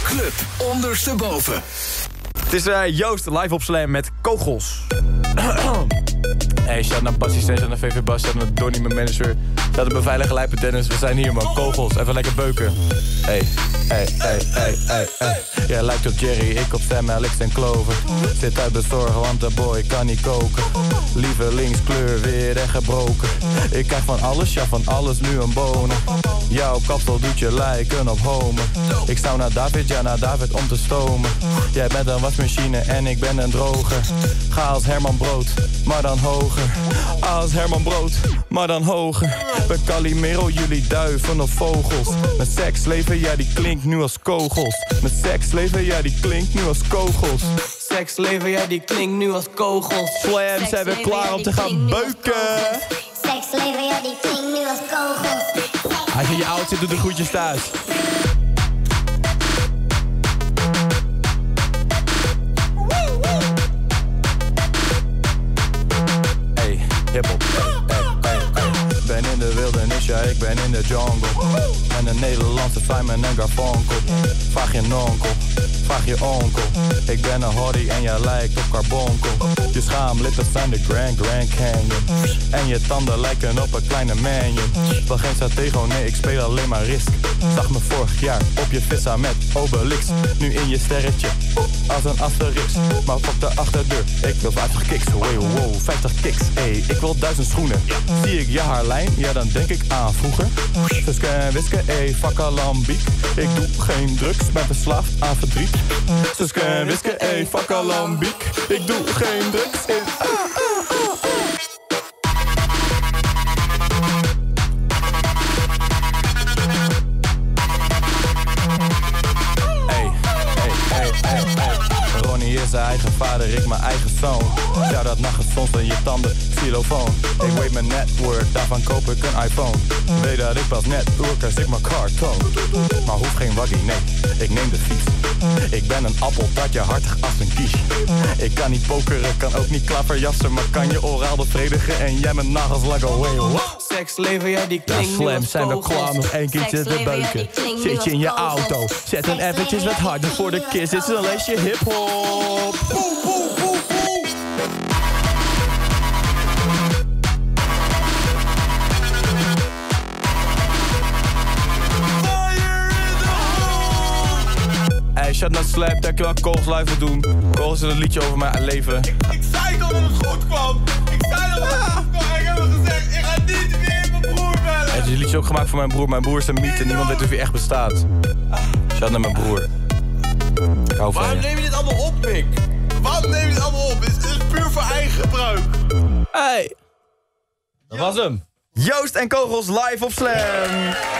Club ondersteboven. Het is Joost live op Slam met Kogels. Hey, shout naar Bassie Steen, shout naar VV Bas, shout naar Donnie, mijn manager. Shout naar Beveilige Lijpen Dennis, we zijn hier man, Kogels, even lekker beuken. Hey. Jij lijkt op Jerry, ik op Sam, Alex en Clover. Zit uit bezorgen, want de boy kan niet koken. Lievelingskleur weer en gebroken. Ik krijg van alles, ja van alles nu een bonen. Jouw kapsel doet je lijken op homen. Ik zou naar David, ja naar David om te stomen. Jij bent een wasmachine en ik ben een droger. Ga als Herman Brood, maar dan hoger. Als Herman Brood, maar dan hoger. Bij Calimero, jullie duiven of vogels. Mijn seksleven, ja die klinkt nu als kogels. Mijn seksleven, ja die klinkt nu als kogels. Seksleven, ja die klinkt nu als kogels. Slam, zijn we klaar om te gaan beuken? Seksleven, ja die klinkt nu als kogels. Als je oud zit, doe de groetjes thuis. Hey, hiphop. Hey. Ben in de wildernis, ja ik ben in de jungle. En de Nederlandse Simon en Garfunkel. Vraag je nonkel, vraag je onkel. Ik ben een hottie en jij lijkt op carbonkel. Je schaamlippen zijn de Grand Canyon. En je tanden lijken op een kleine manion. Wel geen Stratego, nee ik speel alleen maar Risk. Zag me vorig jaar op je vissa met Obelix. Nu in je sterretje, als een Asterix. Maar fuck de achterdeur, ik wil 50 kicks. Wow, 50 kicks, ey, ik wil 1000 schoenen. Zie ik je haarlijn, ja dan denk ik aan vroeger. Suske en Wiske, ey, fuck alambiek. Ik doe geen drugs, ben verslaafd aan verdriet. Suske en Wiske, ey, fuck alambiek. Ik doe geen drugs in... Ronnie is zijn eigen vader, ik mijn eigen zoon. Shout-out naar gezond en je tanden, xylofoon. Ik weet mijn network, daarvan koop ik een iPhone. Weet dat ik pas net urk als ik mijn cartoon. Maar hoef geen waggie, nee, ik neem de fiets. Ik ben een appeltaartje, hartig als een quiche. Ik kan niet pokeren, kan ook niet klaverjassen. Maar kan je oraal bevredigen en jij mijn nagels lang away. Seksleven, ja die klinkt ja, nu Slam, als zijn we kogels. klaar nog één keertje te beuken. Zit je in je auto, zet een eventjes wat harder voor de kids. Dit is een lesje hiphop. Hey, shout naar Slap, dankjewel Kogels live te doen. Kogels is een liedje over mijn leven. Ik zei toch dat het goed kwam. Ik heb hem gezegd, ik ga niet weer mijn broer bellen. Het is een liedje ook gemaakt voor mijn broer. Mijn broer is een mythe, niemand weet of hij echt bestaat. Shout naar mijn broer. Ik hou van Waarom je. neem je dit allemaal op, Pik? Waarom neem je dit allemaal op? Het is puur voor eigen gebruik. Hey! Dat was hem. Joost en Kogels live op Slam.